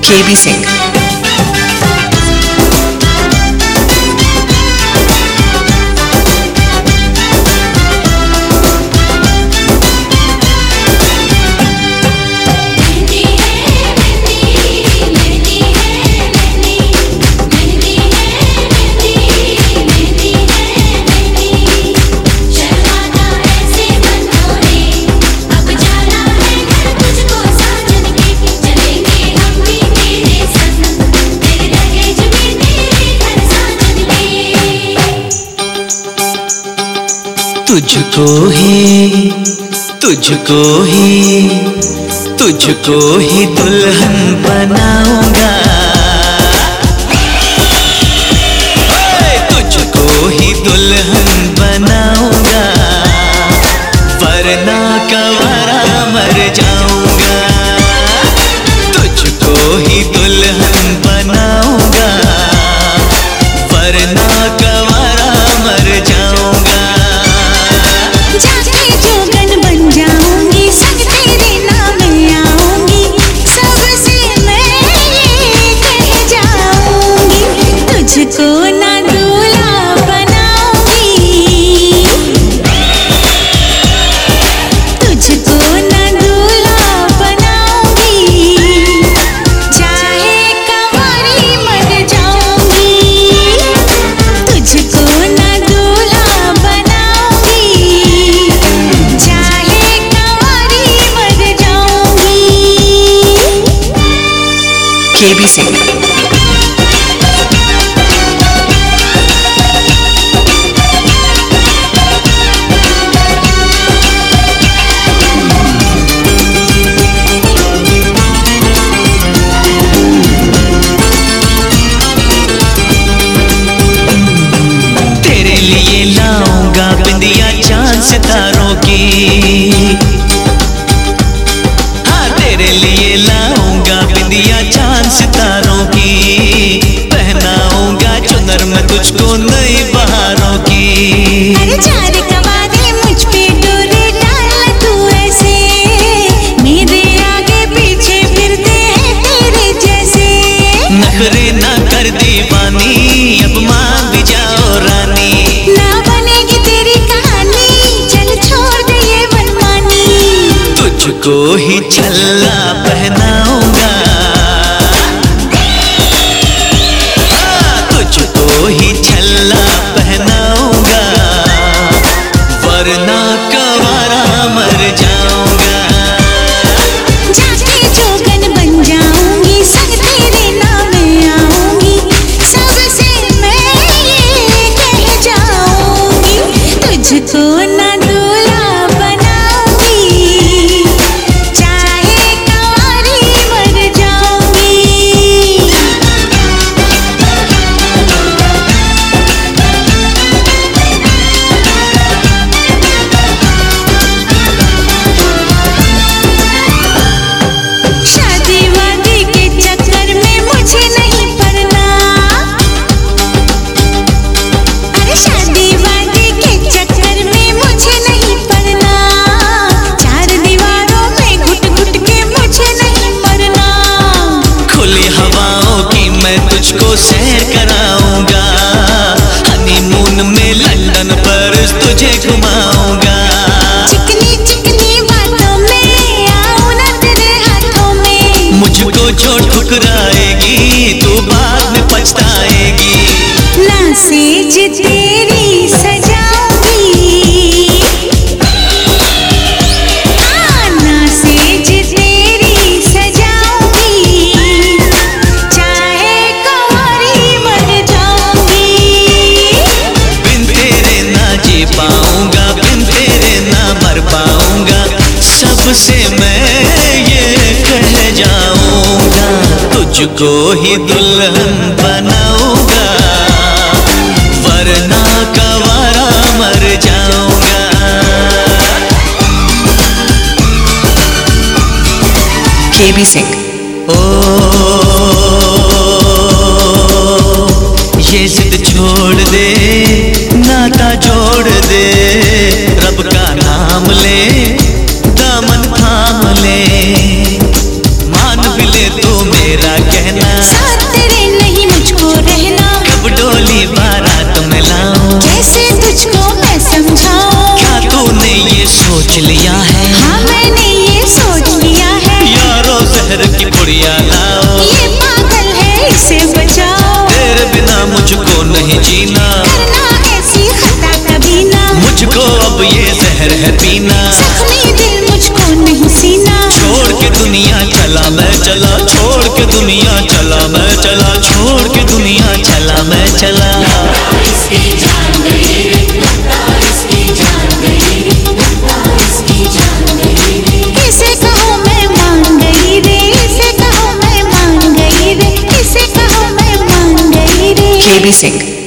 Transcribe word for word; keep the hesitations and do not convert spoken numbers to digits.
के बी सिंह। तुझको ही तुझको ही तुझको ही दुल्हन बनाऊंगा, तुझको ही दुल्हन बनाऊंगा, वरना कवारा मर जाऊंगा। तुझको ही दुल्हन बनाऊंगा, वरना कवारा मर जाऊंगा। तुझको ना दूल्हा बनाऊंगी, तुझको ना दूल्हा बनाऊंगी, चाहे कंवारी मर जाऊंगी। तुझको ना दूल्हा बनाऊंगी, चाहे कंवारी मर जाऊंगी। के बी सिंह। लाऊंगा बिंदिया चांद सितारों की, हाँ तेरे लिए लाऊंगा बिंदिया चांद सितारों की, पहनाऊंगा चुनर में तुझको नई बहारों की। अरे चार कवारे मुझ पे डोरे डाल तू ऐसे, मेरे आगे पीछे फिरते हैं तेरे जैसे। नखरे ना कर दीवानी, अब मान भी जाओ रानी। तुझको ही छल्ला पहनाऊंगा, तुझको ही छल्ला पहनाऊंगा, वरना कवारा मर जाऊंगा। जाके जोगन बन जाऊंगी, संग तेरे नाम आऊंगी, सबसे मैं ये कह जाऊंगी। तुझको ना तुझको सैर कराऊंगा, हनीमून में लंदन पर तुझे घुमाऊंगा। चिकनी चिकनी बातों में आऊं ना तेरे हाथों में, मुझको जो ठुकराएगी तू बाद में पछताएगी। ना सेज तेरी सजाऊंगी, ना सेज तेरी सजाऊंगी, चाहे कंवारी मर जाऊंगी। बिन तेरे ना जी पाऊंगा, बिन तेरे ना मर पाऊंगा, सबसे मैं ये कह जाऊंगा। तुझको ही दुल्हन बनाऊंगा, वरना कवारा मर जाऊंगा। के बी सिंह। ओ ये जिद छोड़ दे, नाता जोड़ दे, रब का नाम ले, दामन थाम ले, मान भी ले तो मेरा कह केबी सिंह।